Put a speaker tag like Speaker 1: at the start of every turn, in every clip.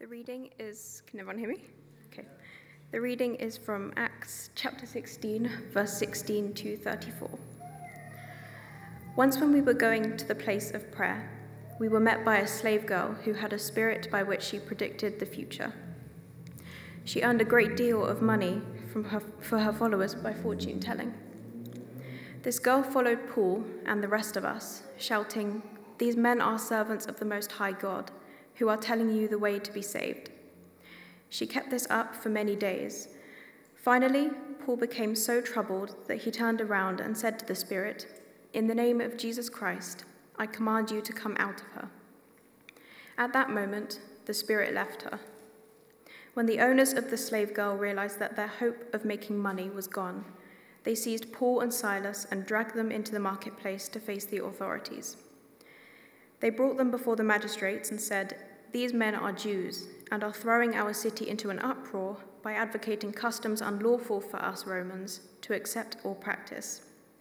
Speaker 1: The reading is, can everyone hear me? Okay. The reading is from Acts chapter 16, verse 16 to 34. Once when we were going to the place of prayer, we were met by a slave girl who had a spirit by which she predicted the future. She earned a great deal of money for her followers by fortune telling. This girl followed Paul and the rest of us, shouting, "These men are servants of the Most High God, who are telling you the way to be saved." She kept this up for many days. Finally, Paul became so troubled that he turned around and said to the spirit, "In the name of Jesus Christ, I command you to come out of her." At that moment, the spirit left her. When the owners of the slave girl realized that their hope of making money was gone, they seized Paul and Silas and dragged them into the marketplace to face the authorities. They brought them before the magistrates and said, "These men are Jews and are throwing our city into an uproar by advocating customs unlawful for us Romans to accept or practice."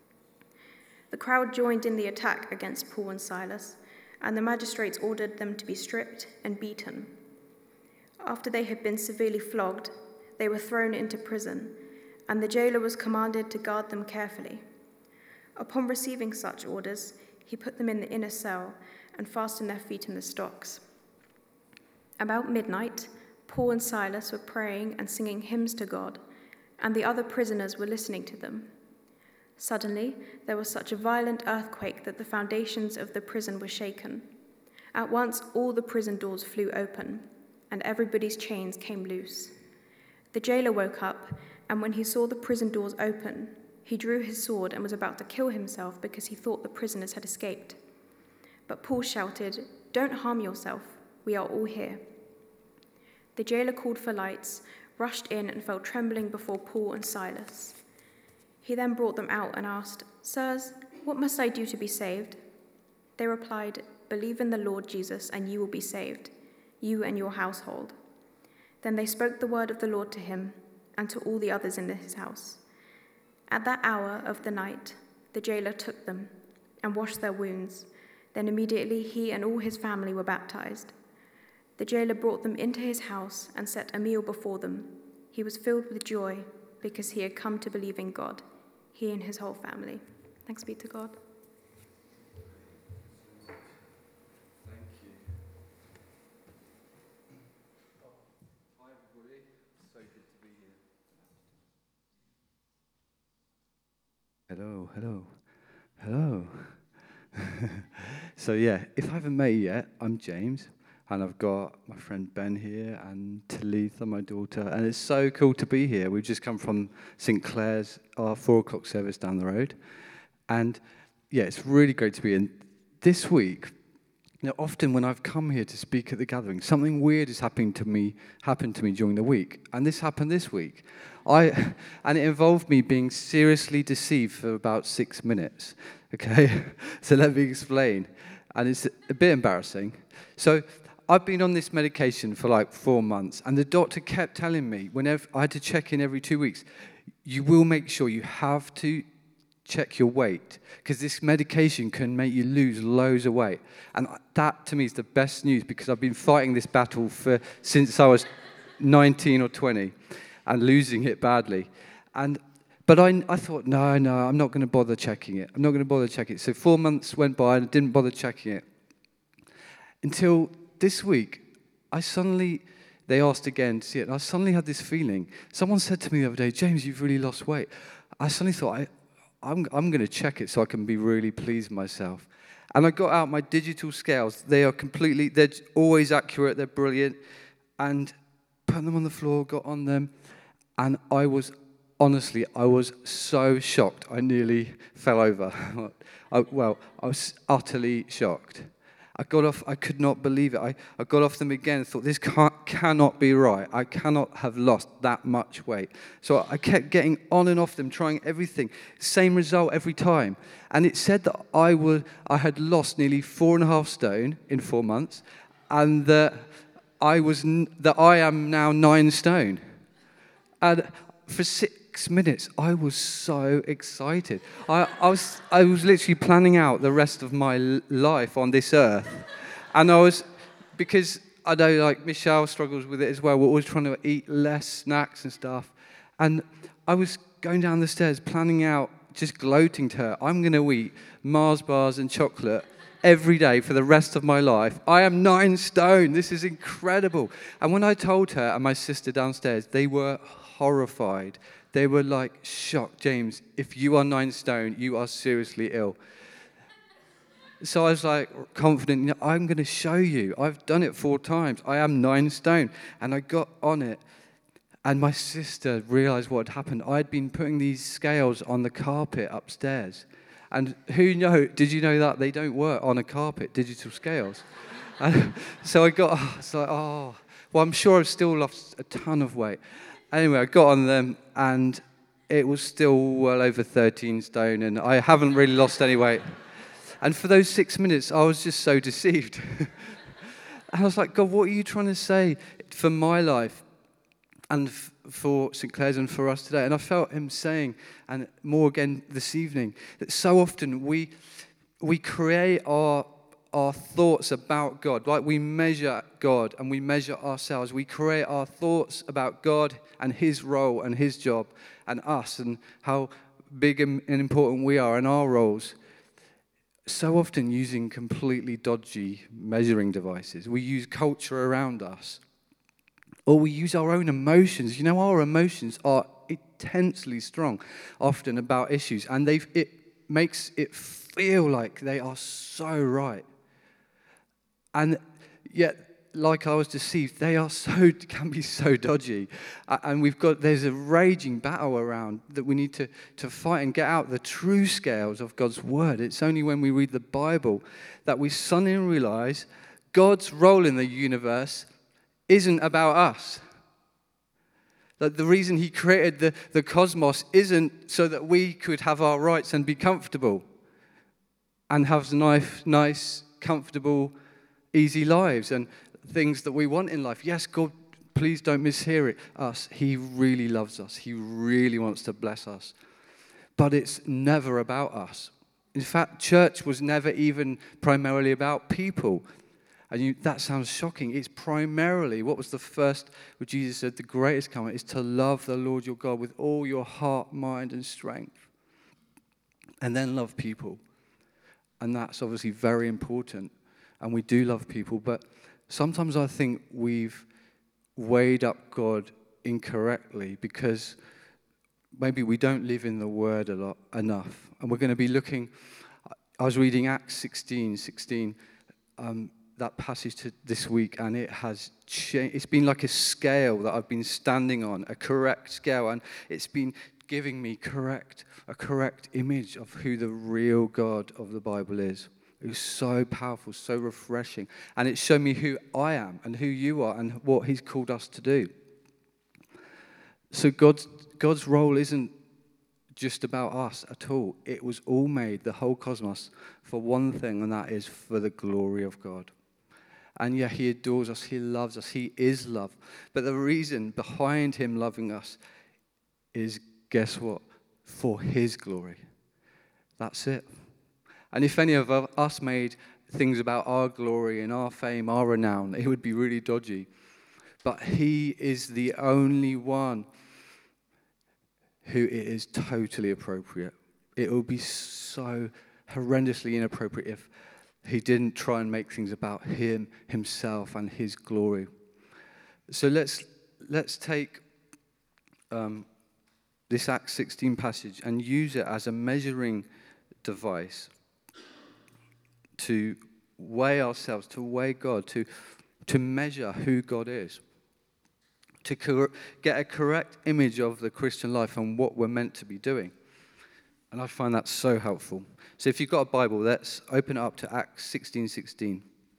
Speaker 1: The crowd joined in the attack against Paul and Silas, and the magistrates ordered them to be stripped and beaten. After they had been severely flogged, they were thrown into prison, and the jailer was commanded to guard them carefully. Upon receiving such orders, he put them in the inner cell and fastened their feet in the stocks. About midnight, Paul and Silas were praying and singing hymns to God, and the other prisoners were listening to them. Suddenly, there was such a violent earthquake that the foundations of the prison were shaken. At once, all the prison doors flew open, and everybody's chains came loose. The jailer woke up, and when he saw the prison doors open, he drew his sword and was about to kill himself because he thought the prisoners had escaped. But Paul shouted, "Don't harm yourself, we are all here." The jailer called for lights, rushed in and fell trembling before Paul and Silas. He then brought them out and asked, "Sirs, what must I do to be saved?" They replied, "Believe in the Lord Jesus and you will be saved, you and your household." Then they spoke the word of the Lord to him and to all the others in his house. At that hour of the night, the jailer took them and washed their wounds. Then immediately he and all his family were baptized. The jailer brought them into his house and set a meal before them. He was filled with joy because he had come to believe in God, he and his whole family. Thanks be to God.
Speaker 2: Thank you. Hi everybody, so good to be here. Hello. So yeah, if I haven't met you yet, I'm James, and I've got my friend Ben here, and Talitha, my daughter, and it's so cool to be here. We've just come from St. Clair's, our 4:00 service down the road, and yeah, it's really great to be in. This week, often when I've come here to speak at the gathering, something weird has happened to me during the week, and this happened this week. And it involved me being seriously deceived for about 6 minutes. Okay, so let me explain. And it's a bit embarrassing. So I've been on this medication for like 4 months, and the doctor kept telling me, whenever I had to check in every 2 weeks, you will make sure you have to check your weight, because this medication can make you lose loads of weight. And that, to me, is the best news, because I've been fighting this battle since I was 19 or 20, and losing it badly. But I thought, no, I'm not going to bother checking it. So 4 months went by, and I didn't bother checking it. Until this week, they asked again to see it, and I suddenly had this feeling. Someone said to me the other day, "James, you've really lost weight." I suddenly thought, I'm going to check it so I can be really pleased with myself. And I got out my digital scales. They're always accurate, they're brilliant. And put them on the floor, got on them, and I was so shocked. I nearly fell over. I was utterly shocked. I could not believe it. I got off them again and thought, this cannot be right. I cannot have lost that much weight. So I kept getting on and off them, trying everything. Same result every time. And it said that I had lost nearly 4.5 stone in 4 months, and that I am now 9 stone. And for 6 minutes, I was so excited. I was literally planning out the rest of my life on this earth. And because I know, like, Michelle struggles with it as well. We're always trying to eat less snacks and stuff. And I was going down the stairs, planning out, just gloating to her, I'm going to eat Mars bars and chocolate every day for the rest of my life. I am 9 stone. This is incredible. And when I told her and my sister downstairs, they were horrified. They were like, shocked. James, if you are 9 stone, you are seriously ill. So I was like confident, I'm going to show you. I've done it 4 times. I am 9 stone. And I got on it. And my sister realized what had happened. I'd been putting these scales on the carpet upstairs. And did you know that? They don't work on a carpet, digital scales. And so it's like, well, I'm sure I've still lost a ton of weight. Anyway, I got on them, and it was still well over 13 stone, and I haven't really lost any weight. And for those 6 minutes, I was just so deceived. And I was like, God, what are you trying to say for my life and for St. Clair's and for us today? And I felt him saying, and more again this evening, that so often we create our thoughts about God. Like, we measure God and we measure ourselves. We create our thoughts about God and his role and his job and us and how big and important we are and our roles. So often using completely dodgy measuring devices. We use culture around us. Or we use our own emotions. You know, our emotions are intensely strong, often about issues, and it makes it feel like they are so right. And yet, like I was deceived, they can be so dodgy. And there's a raging battle around that we need to fight and get out the true scales of God's word. It's only when we read the Bible that we suddenly realize God's role in the universe isn't about us. That the reason he created the cosmos isn't so that we could have our rights and be comfortable and have nice, comfortable, easy lives and things that we want in life. Yes, God, please don't mishear us. He really loves us. He really wants to bless us. But it's never about us. In fact, church was never even primarily about people. And that sounds shocking. It's primarily, what was the first, where Jesus said, the greatest commandment is to love the Lord your God with all your heart, mind, and strength. And then love people. And that's obviously very important. And we do love people. But sometimes I think we've weighed up God incorrectly because maybe we don't live in the Word enough. And we're going to be looking, I was reading Acts 16, that passage this week, and it has changed. It's been like a scale that I've been standing on, a correct scale, and it's been giving me a correct image of who the real God of the Bible is. It was so powerful, so refreshing, and it showed me who I am and who you are and what he's called us to do. So God's role isn't just about us at all. It was all made, the whole cosmos, for one thing, and that is for the glory of God. And yeah, he adores us, he loves us, he is love. But the reason behind him loving us is, guess what? For his glory. That's it. And if any of us made things about our glory and our fame, our renown, it would be really dodgy. But he is the only one who it is totally appropriate. It would be so horrendously inappropriate if he didn't try and make things about himself and his glory. So let's take this Acts 16 passage and use it as a measuring device to weigh ourselves, to weigh God, to measure who God is, to get a correct image of the Christian life and what we're meant to be doing. And I find that so helpful. So if you've got a Bible, let's open it up to Acts 16:16.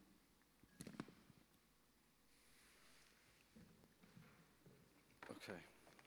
Speaker 2: Okay.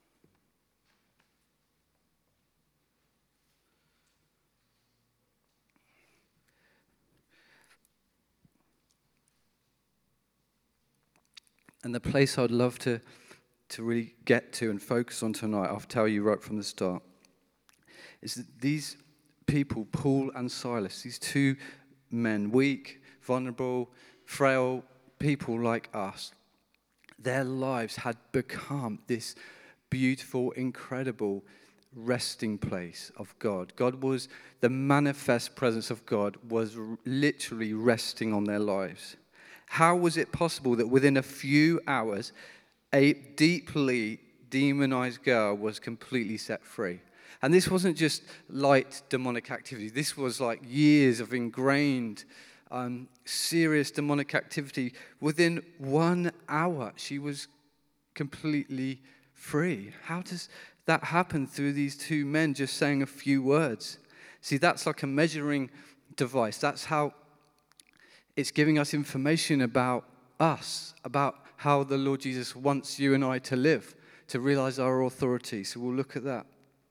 Speaker 2: And the place I'd love to really get to and focus on tonight, I'll tell you right from the start, is that these people, Paul and Silas, these 2 men, weak, vulnerable, frail, people like us, their lives had become this beautiful, incredible resting place of God. God was, the manifest presence of God was literally resting on their lives. How was it possible that within a few hours, a deeply demonized girl was completely set free? And this wasn't just light demonic activity. This was like years of ingrained, serious demonic activity. Within 1 hour, she was completely free. How does that happen through these two men just saying a few words? See, that's like a measuring device. That's how it's giving us information about us, about how the Lord Jesus wants you and I to live, to realize our authority. So we'll look at that.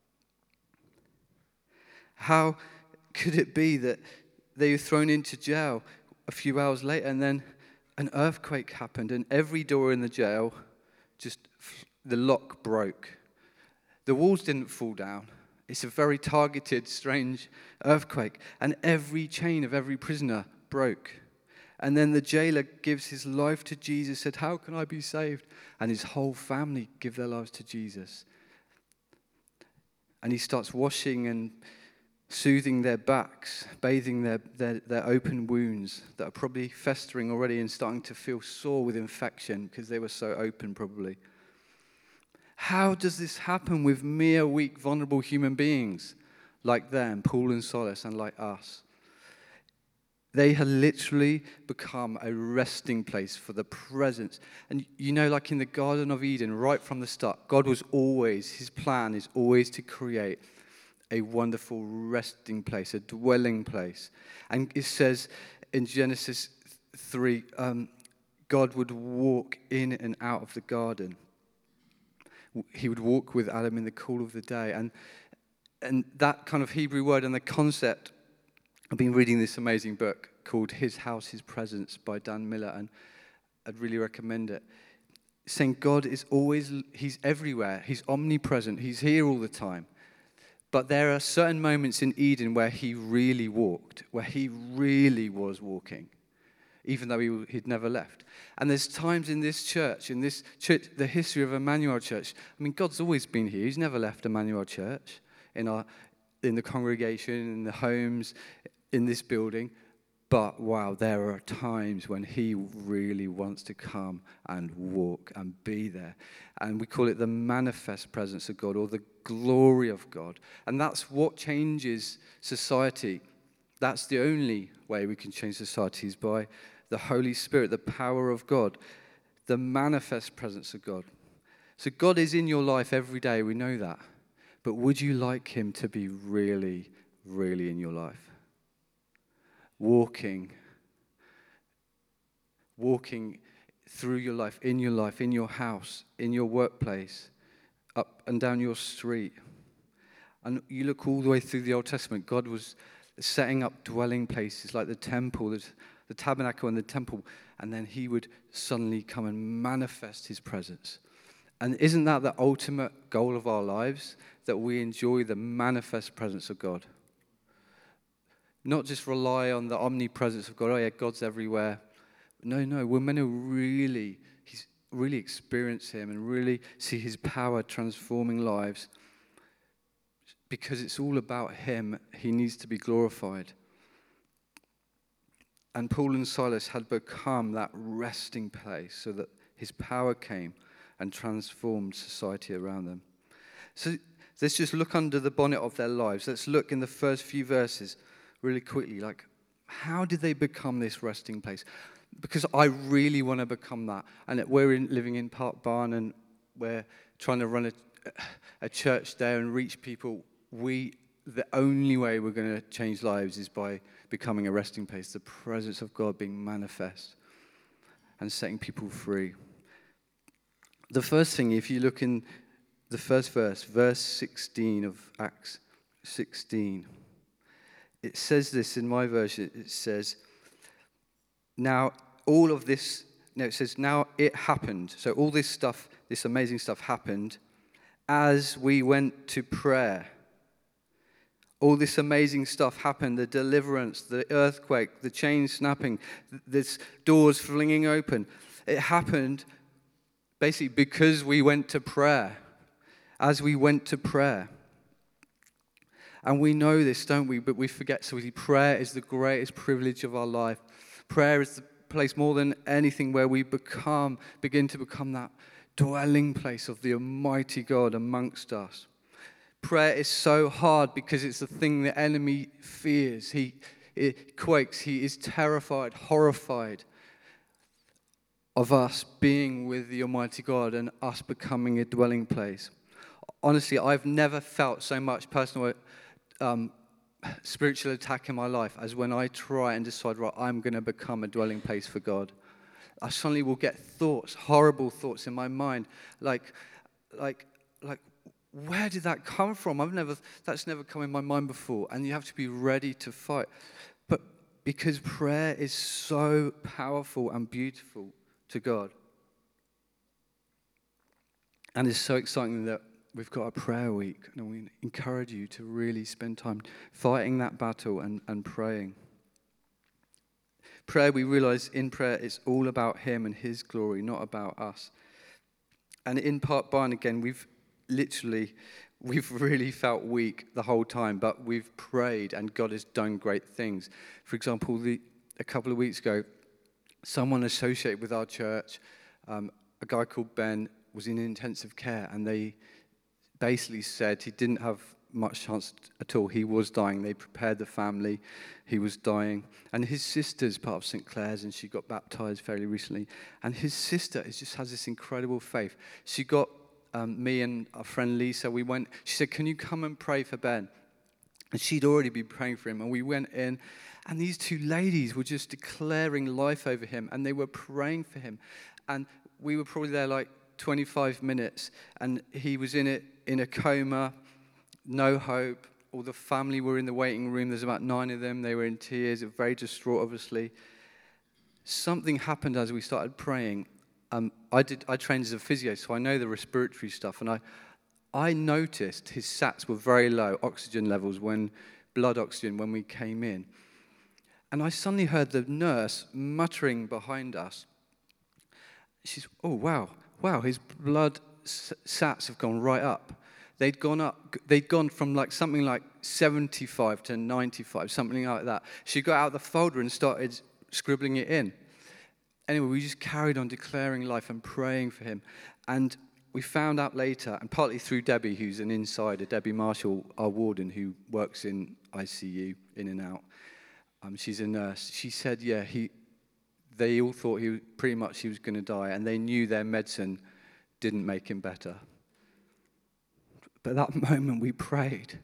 Speaker 2: How could it be that they were thrown into jail a few hours later and then an earthquake happened and every door in the jail, just the lock broke? The walls didn't fall down. It's a very targeted, strange earthquake. And every chain of every prisoner broke. And then the jailer gives his life to Jesus, said, "How can I be saved?" And his whole family give their lives to Jesus. And he starts washing and soothing their backs, bathing their open wounds that are probably festering already and starting to feel sore with infection because they were so open probably. How does this happen with mere, weak, vulnerable human beings like them, Paul and Silas, and like us? They had literally become a resting place for the presence. And you know, like in the Garden of Eden, right from the start, God was always, his plan is always to create a wonderful resting place, a dwelling place. And it says in Genesis 3, God would walk in and out of the garden. He would walk with Adam in the cool of the day. And that kind of Hebrew word and the concept, I've been reading this amazing book called His House, His Presence by Dan Miller, and I'd really recommend it. Saying God is always, he's everywhere, he's omnipresent, he's here all the time. But there are certain moments in Eden where he really walked, where he really was walking, even though he'd never left. And there's times in this church, the history of Emmanuel Church, I mean, God's always been here. He's never left Emmanuel Church in the congregation, in the homes, in this building. But wow, there are times when he really wants to come and walk and be there. And we call it the manifest presence of God or the glory of God. And that's what changes society. That's the only way we can change society, is by the Holy Spirit, the power of God, the manifest presence of God. So God is in your life every day, we know that. But would you like him to be really, really in your life? Walking through your life, in your house, in your workplace, up and down your street. And you look all the way through the Old Testament, God was setting up dwelling places like the temple, the tabernacle and the temple, and then he would suddenly come and manifest his presence. And isn't that the ultimate goal of our lives? That we enjoy the manifest presence of God. Not just rely on the omnipresence of God. Oh yeah, God's everywhere. No, we're meant to really experience him and really see his power transforming lives. Because it's all about him. He needs to be glorified. And Paul and Silas had become that resting place so that his power came and transformed society around them. So let's just look under the bonnet of their lives. Let's look in the first few verses really quickly, like, how did they become this resting place? Because I really want to become that. And we're living in Park Barn, and we're trying to run a church there and reach people. The only way we're going to change lives is by becoming a resting place, the presence of God being manifest and setting people free. The first thing, if you look in the first verse 16 of Acts 16, it says this in my version. It says, now it happened. So all this stuff, this amazing stuff happened as we went to prayer All this amazing stuff happened, the deliverance, the earthquake, the chain snapping, this doors flinging open. It happened basically because we went to prayer, as we went to prayer. And we know this, don't we? But we forget so easily. Prayer is the greatest privilege of our life. Prayer is the place more than anything where we begin to become that dwelling place of the Almighty God amongst us. Prayer is so hard because it's the thing the enemy fears. He quakes. He is terrified, horrified of us being with the Almighty God and us becoming a dwelling place. Honestly, I've never felt so much personal spiritual attack in my life as when I try and decide, right, I'm going to become a dwelling place for God. I suddenly will get thoughts, horrible thoughts in my mind, like, where did that come from? That's never come in my mind before. And you have to be ready to fight. But because prayer is so powerful and beautiful to God. And it's so exciting that we've got a prayer week. And we encourage you to really spend time fighting that battle and praying. Prayer, we realize in prayer, it's all about Him and His glory, not about us. And in Part Barn, again, we've really felt weak the whole time, but we've prayed and God has done great things. For example, a couple of weeks ago, someone associated with our church, a guy called Ben, was in intensive care, and they basically said he didn't have much chance at all. He was dying. They prepared the family. He was dying. And his sister's part of St. Clair's, and she got baptized fairly recently. And his sister just has this incredible faith. She got me and our friend Lisa, she said, can you come and pray for Ben? And she'd already been praying for him. And we went in, and these two ladies were just declaring life over him, and they were praying for him. And we were probably there like 25 minutes, and he was in a coma, no hope. All the family were in the waiting room. There's about 9 of them. They were in tears, very distraught, obviously. Something happened as we started praying. I trained as a physio, so I know the respiratory stuff, and I noticed his SATs were very low, oxygen levels, blood oxygen, when we came in. And I suddenly heard the nurse muttering behind us. She's, oh, wow, his blood SATs have gone right up. They'd gone from something like 75 to 95, something like that. She got out the folder and started scribbling it in. Anyway, we just carried on declaring life and praying for him. And we found out later, and partly through Debbie, who's an insider, Debbie Marshall, our warden, who works in ICU, in and out. She's a nurse. She said, they all thought he was going to die, and they knew their medicine didn't make him better. But at that moment, we prayed.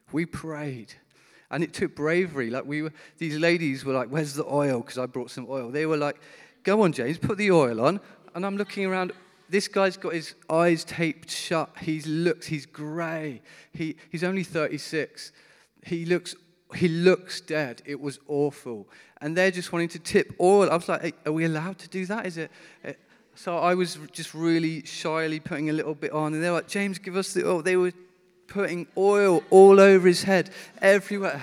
Speaker 2: And it took bravery. These ladies were like, where's the oil? Because I brought some oil. They were like, go on, James, put the oil on. And I'm looking around. This guy's got his eyes taped shut. He's grey. He's only 36. He looks dead. It was awful. And they're just wanting to tip oil. I was like, hey, are we allowed to do that? Is it? So I was just really shyly putting a little bit on. And they're like, James, give us the oil. They were putting oil all over his head, everywhere.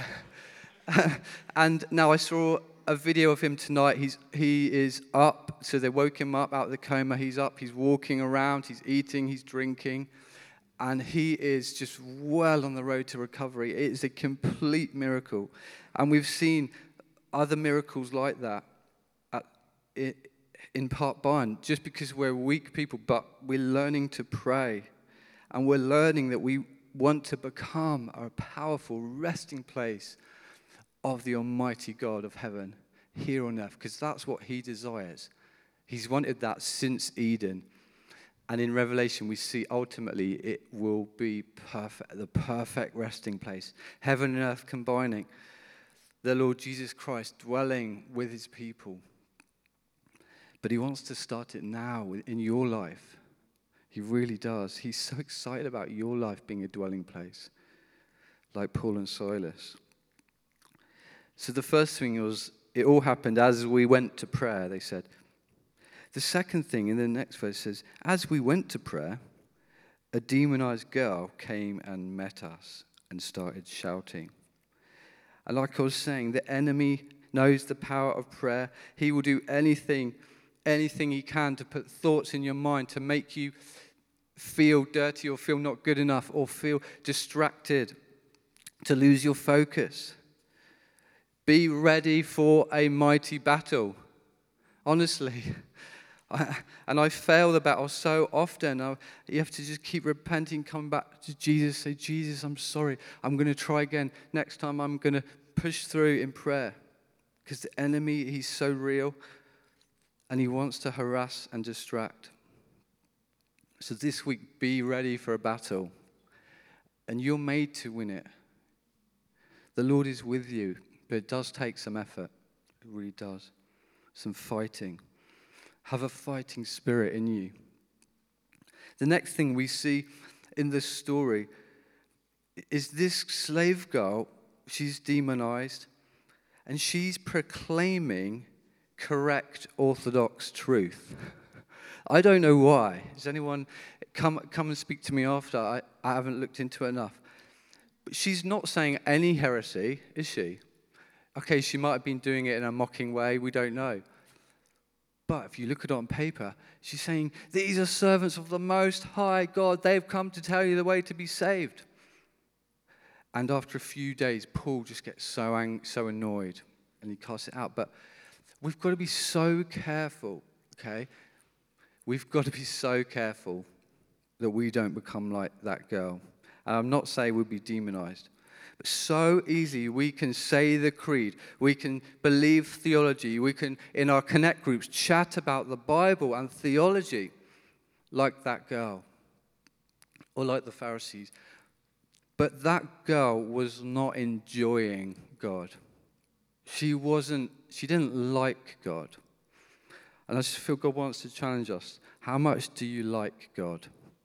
Speaker 2: And now I saw a video of him tonight. He is up. So they woke him up out of the coma. He's up. He's walking around. He's eating. He's drinking. And he is just well on the road to recovery. It is a complete miracle. And we've seen other miracles like that in Part Barn, just because we're weak people, but we're learning to pray. And we're learning that we want to become a powerful resting place of the Almighty God of heaven here on earth, because that's what He desires. He's wanted that since Eden. And in Revelation, we see ultimately it will be perfect, the perfect resting place. Heaven and earth combining. The Lord Jesus Christ dwelling with His people. But He wants to start it now in your life. He really does. He's so excited about your life being a dwelling place, like Paul and Silas. So the first thing was, it all happened as we went to prayer, they said. The second thing in the next verse says, as we went to prayer, a demonized girl came and met us and started shouting. And like I was saying, the enemy knows the power of prayer. He will do anything he can to put thoughts in your mind to make you feel dirty or feel not good enough or feel distracted, to lose your focus. Be ready for a mighty battle. Honestly. I fail the battle so often. You have to just keep repenting, come back to Jesus, say, Jesus, I'm sorry. I'm going to try again. Next time I'm going to push through in prayer. Because the enemy, he's so real. And he wants to harass and distract. So this week, be ready for a battle. And you're made to win it. The Lord is with you. But it does take some effort. It really does. Some fighting. Have a fighting spirit in you. The next thing we see in this story is this slave girl. She's demonized. And she's proclaiming correct orthodox truth. I don't know why. Does anyone come and speak to me after? I haven't looked into it enough. But she's not saying any heresy, is she? Okay, she might have been doing it in a mocking way. We don't know. But if you look at it on paper, she's saying, these are servants of the Most High God. They've come to tell you the way to be saved. And after a few days, Paul just gets so annoyed, and he casts it out. But we've got to be so careful, okay? We've got to be so careful that we don't become like that girl. And I'm not saying we'll be demonized. But so easy, we can say the creed. We can believe theology. We can, in our connect groups, chat about the Bible and theology like that girl. Or like the Pharisees. But that girl was not enjoying God. She didn't like God. And I just feel God wants to challenge us. How much do you like God?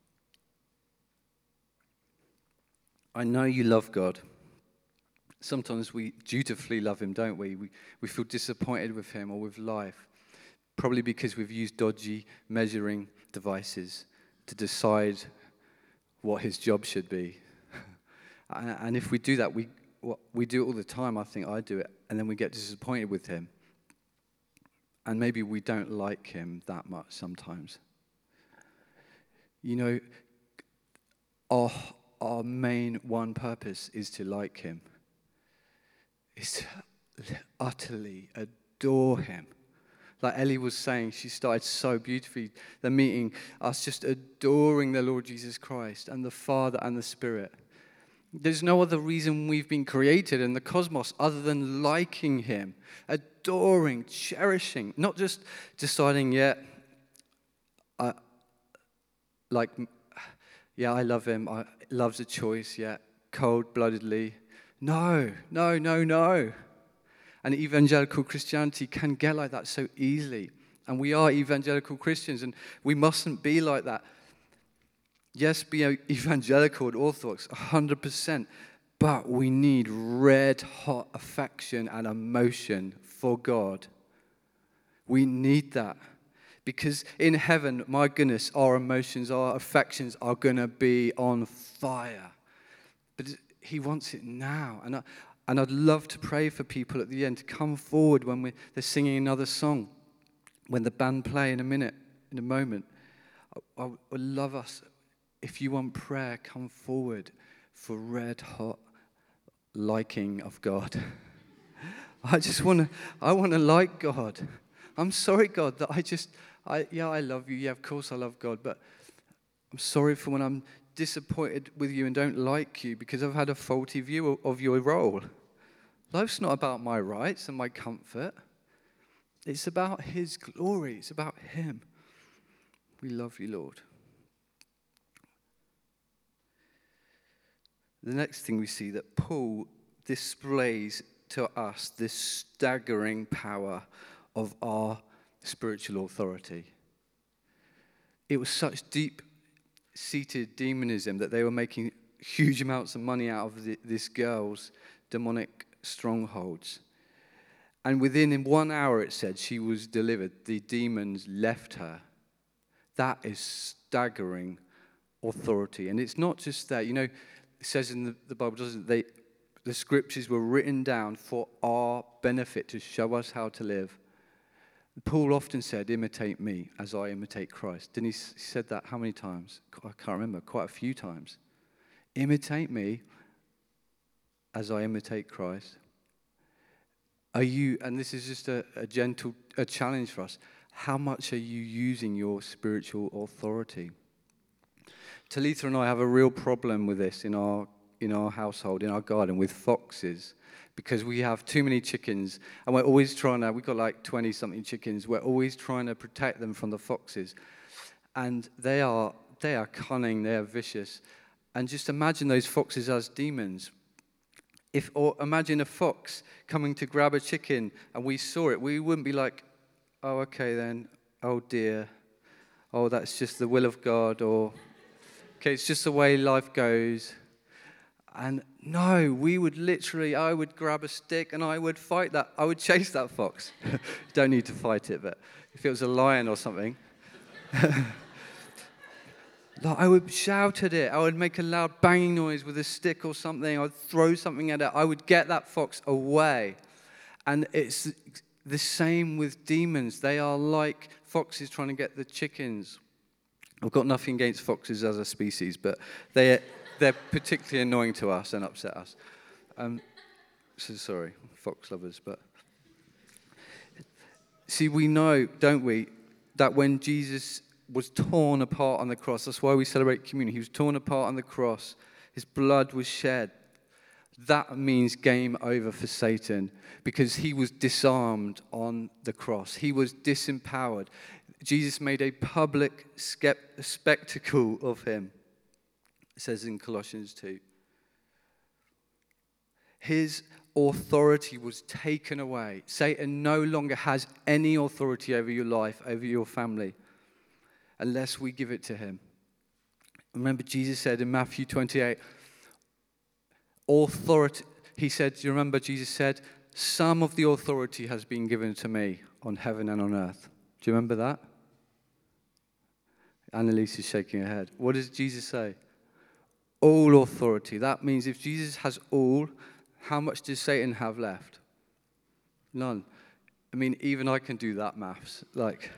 Speaker 2: I know you love God. Sometimes we dutifully love him, don't we? We feel disappointed with him or with life. Probably because we've used dodgy measuring devices to decide what his job should be. And if we do that, we do it all the time. I think I do it. And then we get disappointed with him. And maybe we don't like him that much sometimes. You know, our main one purpose is to like him. Is to utterly adore him. Like Ellie was saying, she started so beautifully the meeting, us just adoring the Lord Jesus Christ and the Father and the Spirit. There's no other reason we've been created in the cosmos other than liking him, adoring, cherishing, not just deciding, I love him, love's a choice, cold-bloodedly. No. And evangelical Christianity can get like that so easily. And we are evangelical Christians, and we mustn't be like that. Yes, be evangelical and orthodox, 100%. But we need red-hot affection and emotion for God. We need that. Because in heaven, my goodness, our emotions, our affections are going to be on fire. But he wants it now. And I'd love to pray for people at the end to come forward when they're singing another song. When the band play in a moment. I would love us, if you want prayer, come forward for red hot liking of God. I want to like God. I'm sorry, God, that I love you. Yeah, of course I love God, but I'm sorry for when I'm disappointed with you and don't like you because I've had a faulty view of your role. Life's not about my rights and my comfort. It's about his glory. It's about him. We love you, Lord. The next thing we see that Paul displays to us this staggering power of our spiritual authority. It was such deep-seated demonism that they were making huge amounts of money out of this girl's demonic strongholds. And in 1 hour, it said, she was delivered. The demons left her. That is staggering authority. And it's not just that. You know, it says in the Bible, doesn't it? The scriptures were written down for our benefit to show us how to live. Paul often said, imitate me as I imitate Christ. Didn't he said that how many times? I can't remember, quite a few times. Imitate me as I imitate Christ. Are you, and this is just a challenge for us, how much are you using your spiritual authority? Talitha and I have a real problem with this in our household, in our garden, with foxes, because we have too many chickens, and we're always we've got like 20-something chickens, we're always trying to protect them from the foxes. And they are cunning, they are vicious. And just imagine those foxes as demons. Or imagine a fox coming to grab a chicken, and we saw it, we wouldn't be like, oh, okay then, oh dear, oh, that's just the will of God, or, okay, it's just the way life goes. And no, I would grab a stick and I would fight that. I would chase that fox. You don't need to fight it, but if it was a lion or something, I would shout at it. I would make a loud banging noise with a stick or something. I would throw something at it. I would get that fox away. And it's the same with demons. They are like foxes trying to get the chickens. I've got nothing against foxes as a species, but they're particularly annoying to us and upset us. So sorry, fox lovers. But see, we know, don't we, that when Jesus was torn apart on the cross, that's why we celebrate communion. He was torn apart on the cross. His blood was shed. That means game over for Satan, because he was disarmed on the cross. He was disempowered. Jesus made a public spectacle of him. It says in Colossians 2. His authority was taken away. Satan no longer has any authority over your life, over your family, unless we give it to him. Remember, Jesus said in Matthew 28, authority, he said, do you remember Jesus said, some of the authority has been given to me on heaven and on earth. Do you remember that? Annalise is shaking her head. What does Jesus say? All authority. That means if Jesus has all, how much does Satan have left? None. I mean, even I can do that maths. Like,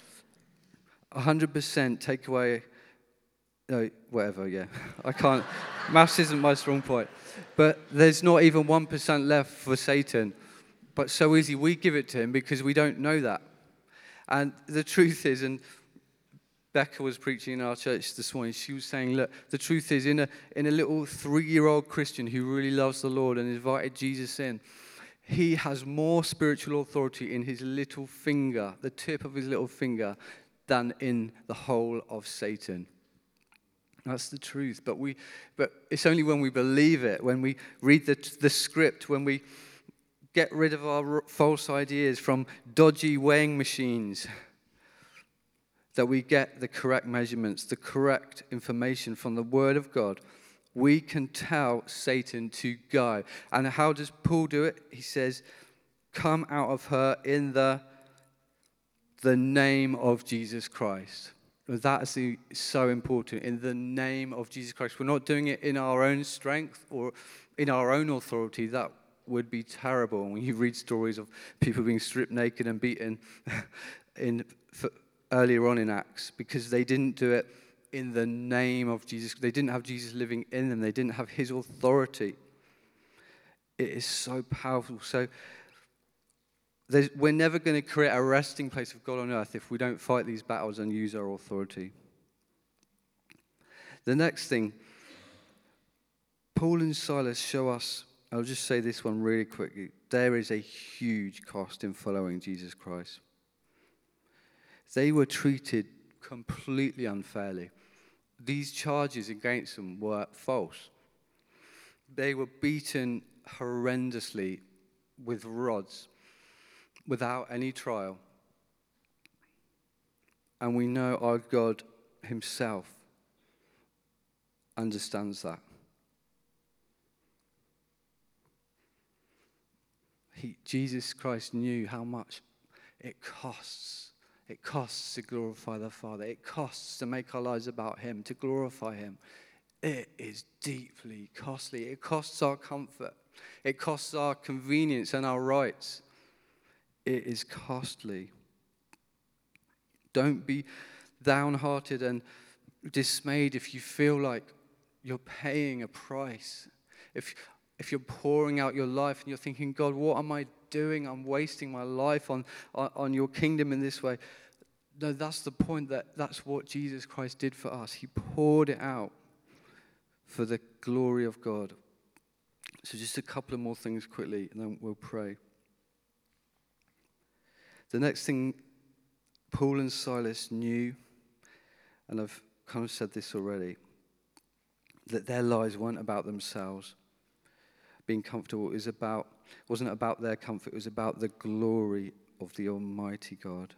Speaker 2: 100% take away, no, whatever, yeah. I can't, maths isn't my strong point. But there's not even 1% left for Satan. But so easy, we give it to him because we don't know that. And the truth is, and Becca was preaching in our church this morning. She was saying, look, the truth is, in a little 3-year-old Christian who really loves the Lord and invited Jesus in, he has more spiritual authority in his little finger, the tip of his little finger, than in the whole of Satan. That's the truth. But it's only when we believe it, when we read the script, when we get rid of our false ideas from dodgy weighing machines, that we get the correct measurements, the correct information from the Word of God, we can tell Satan to go. And how does Paul do it? He says, come out of her in the name of Jesus Christ. That is so important, in the name of Jesus Christ. We're not doing it in our own strength or in our own authority. That would be terrible. When you read stories of people being stripped naked and beaten earlier on in Acts, because they didn't do it in the name of Jesus. They didn't have Jesus living in them. They didn't have his authority. It is so powerful. So we're never going to create a resting place of God on earth if we don't fight these battles and use our authority. The next thing, Paul and Silas show us, I'll just say this one really quickly, there is a huge cost in following Jesus Christ. They were treated completely unfairly. These charges against them were false. They were beaten horrendously with rods without any trial. And we know our God himself understands that. Jesus Christ knew how much it costs. It costs to glorify the Father. It costs to make our lives about him, to glorify him. It is deeply costly. It costs our comfort. It costs our convenience and our rights. It is costly. Don't be downhearted and dismayed if you feel like you're paying a price. If you're pouring out your life and you're thinking, God, what am I doing? I'm wasting my life on your kingdom in this way. No, that's the point. That's what Jesus Christ did for us. He poured it out for the glory of God. So just a couple of more things quickly, and then we'll pray. The next thing Paul and Silas knew, and I've kind of said this already, that their lives weren't about themselves. Being comfortable wasn't about their comfort, it was about the glory of the Almighty God.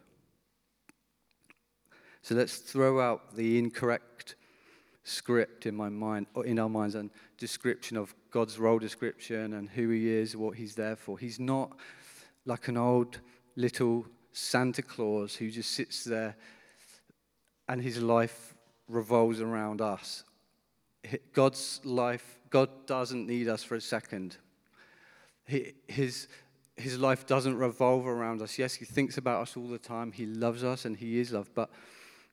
Speaker 2: So let's throw out the incorrect script in my mind, or in our minds, and description of God's role description and who he is, what he's there for. He's not like an old little Santa Claus who just sits there and his life revolves around us. God's life, God doesn't need us for a second. His life doesn't revolve around us. Yes, he thinks about us all the time. He loves us and he is loved. But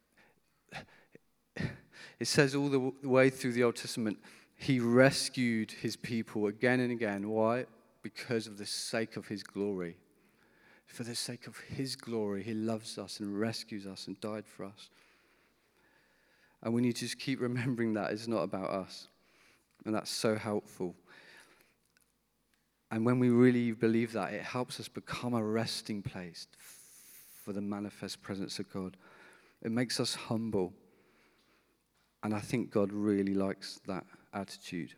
Speaker 2: it says all the way through the Old Testament, he rescued his people again and again. Why? Because of the sake of his glory. For the sake of his glory, he loves us and rescues us and died for us. And we need to just keep remembering that it's not about us. And that's so helpful. And when we really believe that, it helps us become a resting place for the manifest presence of God. It makes us humble. And I think God really likes that attitude.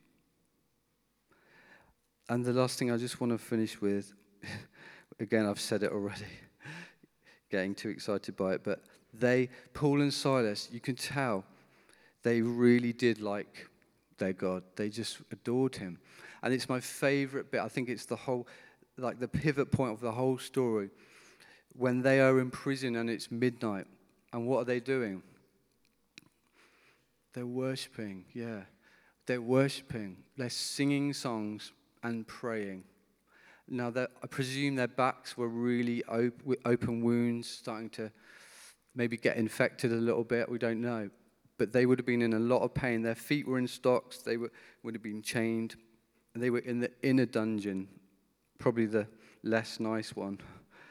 Speaker 2: And the last thing I just want to finish with, again, I've said it already, getting too excited by it, but Paul and Silas, you can tell, they really did like their God. They just adored him. And it's my favorite bit. I think it's the pivot point of the whole story. When they are in prison and it's midnight, and what are they doing? They're worshiping, yeah. They're worshiping. They're singing songs and praying. Now, I presume their backs were really open wounds, starting to maybe get infected a little bit. We don't know. But they would have been in a lot of pain. Their feet were in stocks. They would have been chained. And they were in the inner dungeon, probably the less nice one.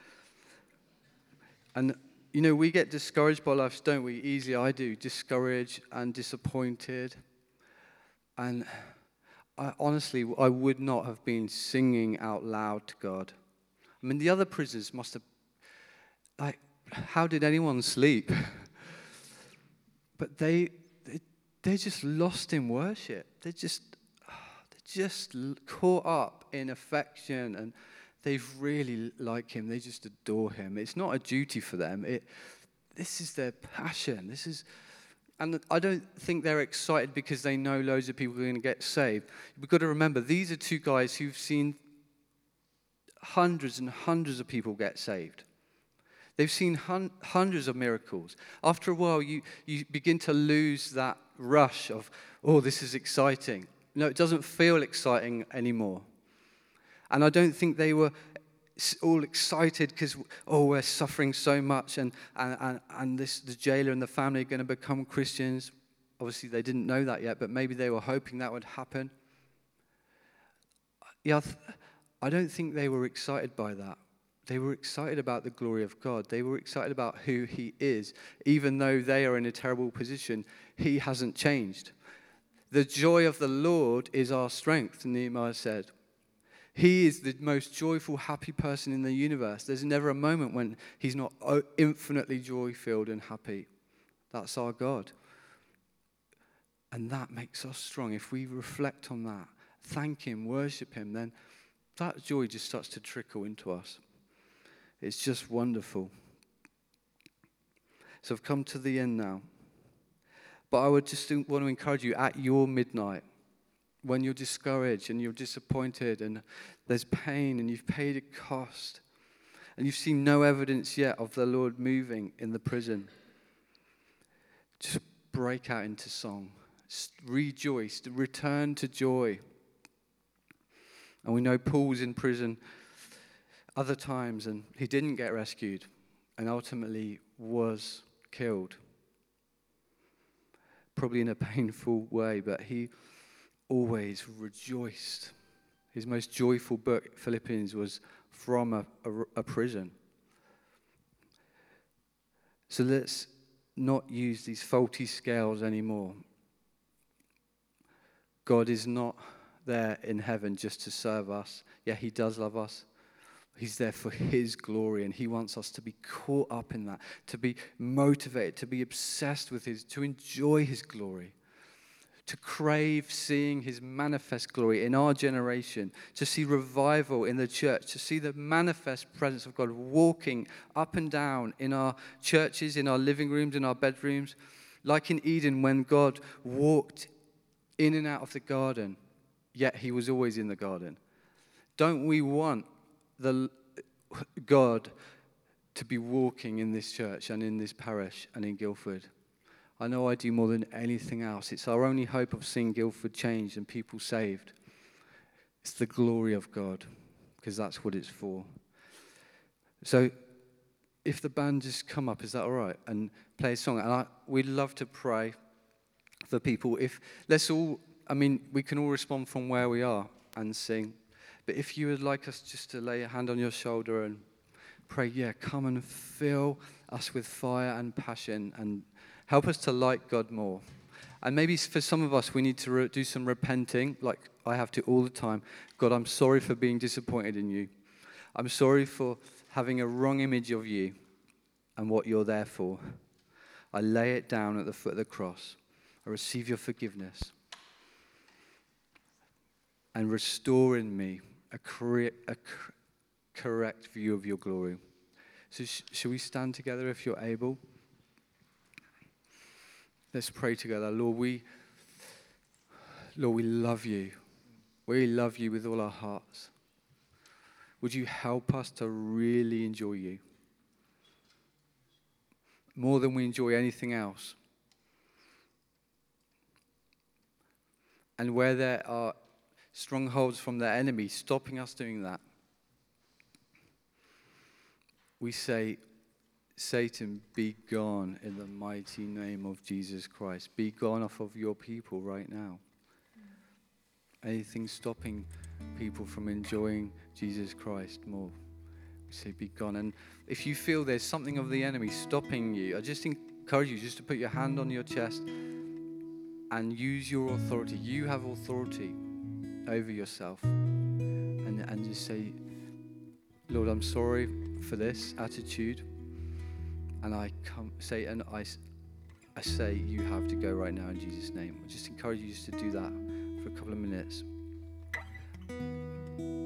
Speaker 2: And, we get discouraged by life, don't we? Easily, I do. Discouraged and disappointed. And honestly, I would not have been singing out loud to God. I mean, the other prisoners must have, how did anyone sleep? But they're just lost in worship. They're just caught up in affection, and they really like him. They just adore him. It's not a duty for them. This is their passion. And I don't think they're excited because they know loads of people are going to get saved. We've got to remember, these are two guys who've seen hundreds and hundreds of people get saved. They've seen hundreds of miracles. After a while, you begin to lose that rush of, oh, this is exciting. No, it doesn't feel exciting anymore. And I don't think they were all excited because, we're suffering so much and the jailer and the family are going to become Christians. Obviously, they didn't know that yet, but maybe they were hoping that would happen. Yeah, I don't think they were excited by that. They were excited about the glory of God. They were excited about who he is. Even though they are in a terrible position, he hasn't changed. The joy of the Lord is our strength, Nehemiah said. He is the most joyful, happy person in the universe. There's never a moment when he's not infinitely joy-filled and happy. That's our God. And that makes us strong. If we reflect on that, thank him, worship him, then that joy just starts to trickle into us. It's just wonderful. So I've come to the end now. But I would just want to encourage you at your midnight, when you're discouraged and you're disappointed and there's pain and you've paid a cost and you've seen no evidence yet of the Lord moving in the prison, just break out into song. Rejoice. Return to joy. And we know Paul's in prison other times, and he didn't get rescued and ultimately was killed. Probably in a painful way, but he always rejoiced. His most joyful book, Philippians, was from a prison. So let's not use these faulty scales anymore. God is not there in heaven just to serve us. Yeah, he does love us. He's there for his glory, and he wants us to be caught up in that, to be motivated, to be obsessed with to enjoy his glory, to crave seeing his manifest glory in our generation, to see revival in the church, to see the manifest presence of God walking up and down in our churches, in our living rooms, in our bedrooms, like in Eden when God walked in and out of the garden, yet he was always in the garden. Don't we want the God to be walking in this church and in this parish and in Guildford? I know I do more than anything else. It's our only hope of seeing Guildford changed and people saved. It's the glory of God, because that's what it's for. So if the band just come up, is that all right? And play a song. And we'd love to pray for people. We can all respond from where we are and sing. But if you would like us just to lay a hand on your shoulder and pray, come and fill us with fire and passion and help us to like God more. And maybe for some of us, we need to do some repenting, like I have to all the time. God, I'm sorry for being disappointed in you. I'm sorry for having a wrong image of you and what you're there for. I lay it down at the foot of the cross. I receive your forgiveness. And restore in me a correct view of your glory. So shall we stand together if you're able? Let's pray together. Lord, we love you. We love you with all our hearts. Would you help us to really enjoy you? More than we enjoy anything else. And where there are strongholds from the enemy stopping us doing that, we say, Satan, be gone in the mighty name of Jesus Christ. Be gone off of your people right now. Anything stopping people from enjoying Jesus Christ more, we say, be gone. And if you feel there's something of the enemy stopping you, I just encourage you just to put your hand on your chest and use your authority. You have authority over yourself. And just say, Lord, I'm sorry for this attitude. And Satan, I say you have to go right now in Jesus' name. I just encourage you just to do that for a couple of minutes.